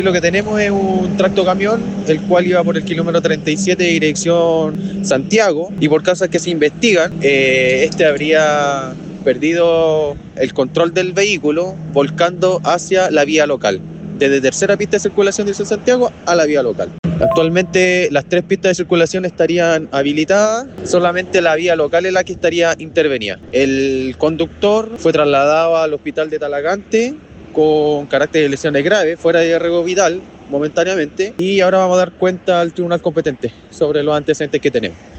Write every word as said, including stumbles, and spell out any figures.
Lo que tenemos es un tractocamión, el cual iba por el kilómetro treinta y siete de dirección Santiago, y por causas que se investigan, eh, este habría perdido el control del vehículo volcando hacia la vía local, desde tercera pista de circulación de Santiago a la vía local. Actualmente las tres pistas de circulación estarían habilitadas, solamente la vía local es la que estaría intervenida. El conductor fue trasladado al hospital de Talagante con carácter de lesiones graves, fuera de riesgo vital momentáneamente, y ahora vamos a dar cuenta al tribunal competente sobre los antecedentes que tenemos.